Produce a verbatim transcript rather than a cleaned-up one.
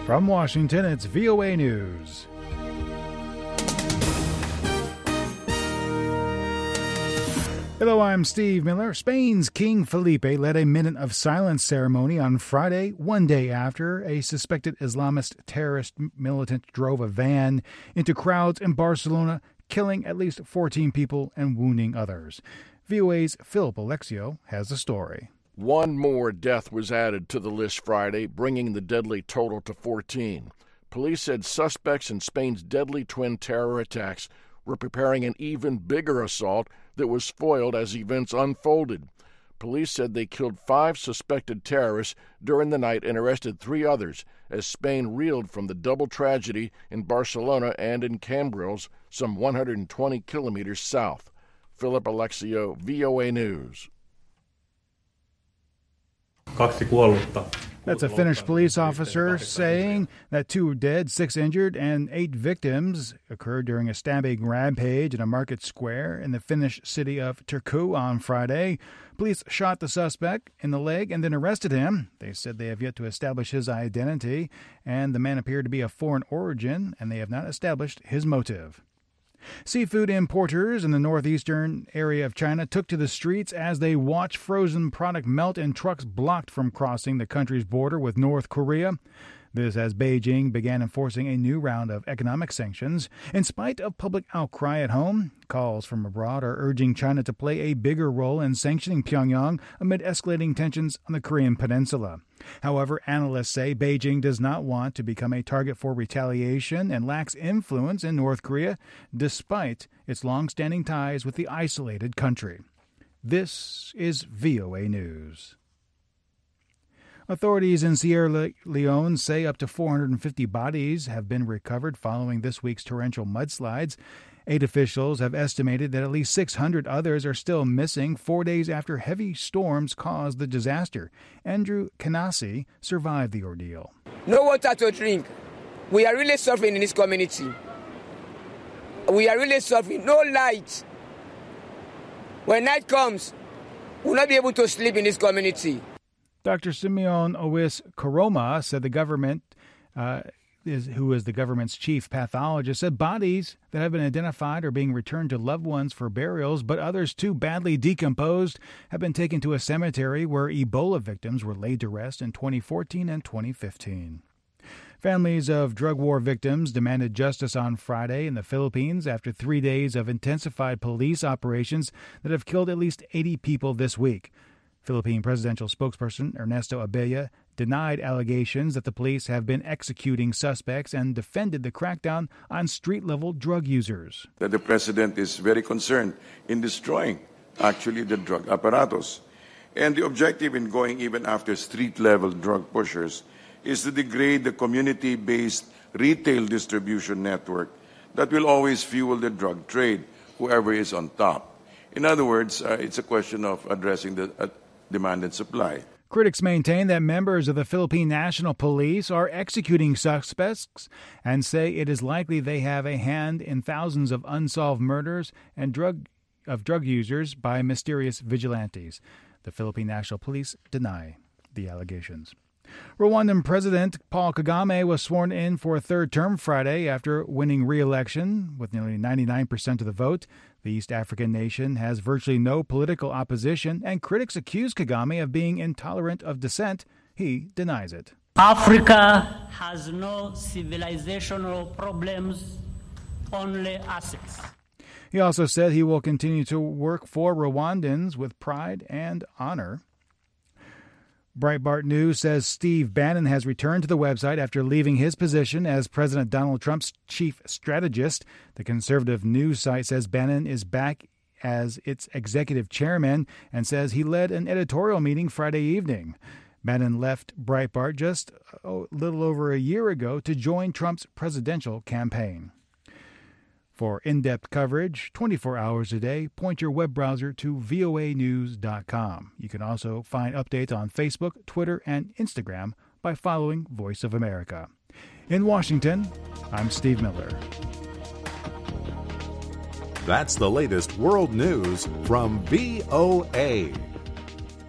From Washington, it's V O A News. Hello, I'm Steve Miller. Spain's King Felipe led a minute of silence ceremony on Friday, one day after a suspected Islamist terrorist militant drove a van into crowds in Barcelona, killing at least fourteen people and wounding others. V O A's Philip Alexio has the story. One more death was added to the list Friday, bringing the deadly total to fourteen. Police said suspects in Spain's deadly twin terror attacks were preparing an even bigger assault that was foiled as events unfolded. Police said they killed five suspected terrorists during the night and arrested three others as Spain reeled from the double tragedy in Barcelona and in Cambrils, some one hundred twenty kilometers south. Philip Alexio, V O A News. That's a Finnish police officer saying that two were dead, six injured, and eight victims occurred during a stabbing rampage in a market square in the Finnish city of Turku on Friday. Police shot the suspect in the leg and then arrested him. They said they have yet to establish his identity, and the man appeared to be of foreign origin, and they have not established his motive. Seafood importers in the northeastern area of China took to the streets as they watched frozen product melt in trucks blocked from crossing the country's border with North Korea. This as Beijing began enforcing a new round of economic sanctions. In spite of public outcry at home, calls from abroad are urging China to play a bigger role in sanctioning Pyongyang amid escalating tensions on the Korean peninsula. However, analysts say Beijing does not want to become a target for retaliation and lacks influence in North Korea, despite its long-standing ties with the isolated country. This is V O A News. Authorities in Sierra Leone say up to four hundred fifty bodies have been recovered following this week's torrential mudslides. Eight officials have estimated that at least six hundred others are still missing four days after heavy storms caused the disaster. Andrew Kanasi survived the ordeal. No water to drink. We are really suffering in this community. We are really suffering. No light. When night comes, we'll not be able to sleep in this community. Doctor Simeon Owis Koroma said the government, uh, is, who is the government's chief pathologist, said bodies that have been identified are being returned to loved ones for burials, but others too badly decomposed have been taken to a cemetery where Ebola victims were laid to rest in twenty fourteen and twenty fifteen. Families of drug war victims demanded justice on Friday in the Philippines after three days of intensified police operations that have killed at least eighty people this week. Philippine presidential spokesperson Ernesto Abella denied allegations that the police have been executing suspects and defended the crackdown on street-level drug users. That the president is very concerned in destroying, actually, the drug apparatus. And the objective in going even after street-level drug pushers is to degrade the community-based retail distribution network that will always fuel the drug trade, whoever is on top. In other words, uh, it's a question of addressing the uh, demand and supply. Critics maintain that members of the Philippine National Police are executing suspects and say it is likely they have a hand in thousands of unsolved murders and drug of drug users by mysterious vigilantes. The Philippine National Police deny the allegations. Rwandan President Paul Kagame was sworn in for a third term Friday after winning re-election with nearly ninety-nine percent of the vote. The East African nation has virtually no political opposition, and critics accuse Kagame of being intolerant of dissent. He denies it. Africa has no civilizational problems, only assets. He also said he will continue to work for Rwandans with pride and honor. Breitbart News says Steve Bannon has returned to the website after leaving his position as President Donald Trump's chief strategist. The conservative news site says Bannon is back as its executive chairman and says he led an editorial meeting Friday evening. Bannon left Breitbart just a little over a year ago to join Trump's presidential campaign. For in-depth coverage, twenty-four hours a day, point your web browser to V O A news dot com. You can also find updates on Facebook, Twitter, and Instagram by following Voice of America. In Washington, I'm Steve Miller. That's the latest world news from V O A.